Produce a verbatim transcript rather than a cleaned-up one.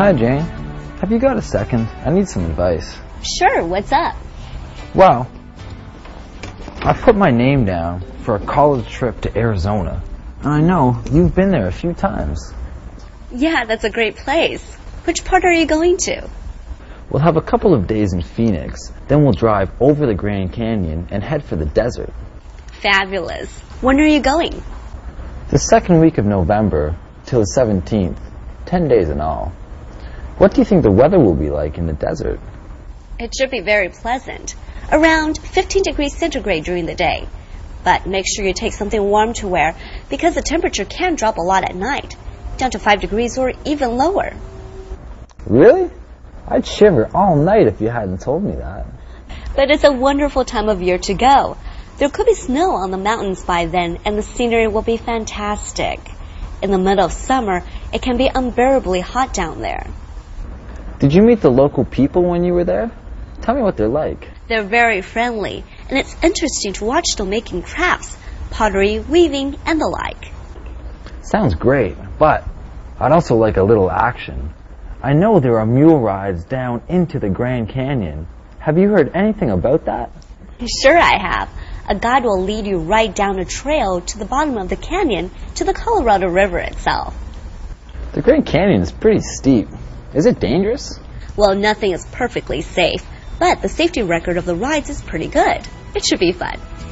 Hi, Jane. Have you got a second? I need some advice. Sure, what's up? Well, I put my name down for a college trip to Arizona. And I know you've been there a few times. Yeah, that's a great place. Which part are you going to? We'll have a couple of days in Phoenix, then we'll drive over the Grand Canyon and head for the desert. Fabulous. When are you going? The second week of November till the seventeenth, ten days in all. What do you think the weather will be like in the desert? It should be very pleasant. Around fifteen degrees centigrade during the day. But make sure you take something warm to wear because the temperature can drop a lot at night, down to five degrees or even lower. Really? I'd shiver all night if you hadn't told me that. But it's a wonderful time of year to go. There could be snow on the mountains by then, and the scenery will be fantastic. In the middle of summer, it can be unbearably hot down there. Did you meet the local people when you were there? Tell me what they're like. They're very friendly, and it's interesting to watch them making crafts, pottery, weaving, and the like. Sounds great, but I'd also like a little action. I know there are mule rides down into the Grand Canyon. Have you heard anything about that? Sure I have. A guide will lead you right down a trail to the bottom of the canyon to the Colorado River itself. The Grand Canyon is pretty steep. Is it dangerous? Well, nothing is perfectly safe, but the safety record of the rides is pretty good. It should be fun.